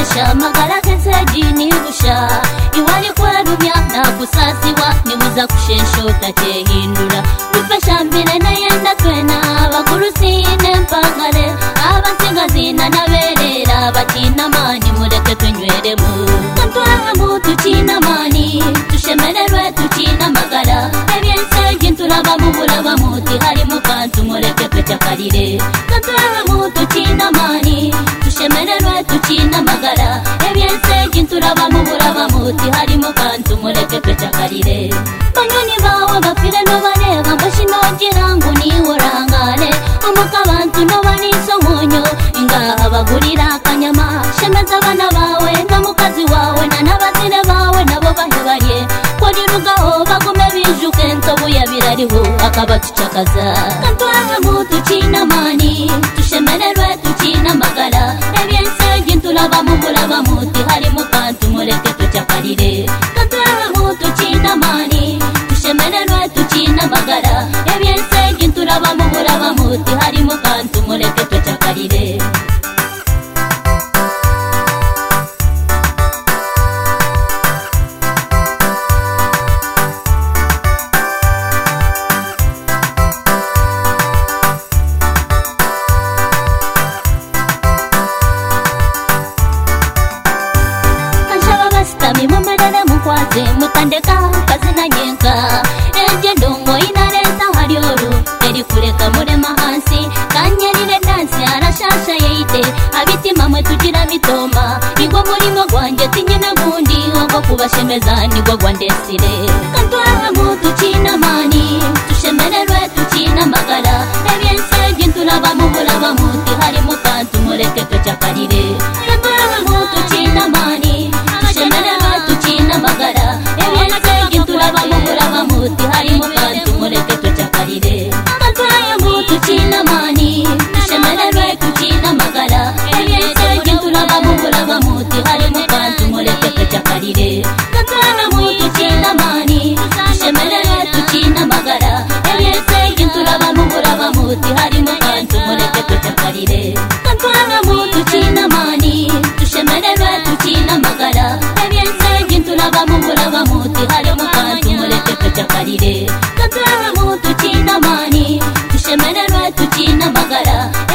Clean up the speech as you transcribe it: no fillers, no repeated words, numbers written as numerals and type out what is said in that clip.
Shesha magala kenseji ni busha Iwali kwerumya na kusasiwa Nibuza kushesho tache hindura Rufasha mbine na yenda twena Bakurusine mpagale Abansiga zina na verera Batina mani mureke tunyweremu Kantwahamu tuchina mani Tushemererwe tuchina magala Ebyenseji nturaba mubulaba muti Hari mukantu mureke tuchakarire Kantwahamu tuchina mani Tushemererwe tuchina magara Ebyenseji nturaba mubulaba muti Hari mukantu mureke tuchakarire Banyoni bawe bafire no bareba Mboshi nogira ngo niworangare Omuka abantu no baniso munyo Ingaha bagurira akanyama Shemeza abana bawe n'omukazi wawe Na n'abazire bawe nabo bahebarye Korirugaho bagume bijuke Ntobu yabirariho akabatucakaza Kantwahamu tuchina mani Tushemererwe tuchina magara Ebyenseji nturaba mubulaba muti Hari mukantu mureke tuchakarire Kantwahamu tuchina mani Tushemererwe tuchina magara Ebyenseji nturaba mubulaba muti Hari mukantu mureke tuchakarire Mumerere mukwate mutandeka kazina nyenka Eje ndongo inareta harioru Eri kureka murema hansi Kanyerire dansi arashasha yeite Abitima mwe tugira mitoma Igwa murimo gwanje tinyene gundi Ogo kubashemeza nigwa gwandesire Kantwahamu tuchina mani Tushemererwe tuchina magara Ebyenseji nturaba mubulaba muti Hari mukantu mureke tuchakarire Kantwahamu tuchina mani Tushemererwe tuchina magara Ebyenseji nturaba mubulaba muti Hari mukantu mureke tuchakarire Kantwahamu tuchina mani Tushemererwe tuchina magara Ebyenseji nturaba mubulaba muti Hari mukantu mureke tuchakarire Kantwahamu tuchina mani Tushemererwe tuchina magara Ebyenseji nturaba mubulaba muti Hari mukantu mureke tuchakarire Kantwahamu tuchina mani Tushemererwe tuchina magara Ebyenseji nturaba mubulaba muti Hari mukantu mureke tuchakarire Kantwahamu tuchina mani Tushemererwe tuchina magara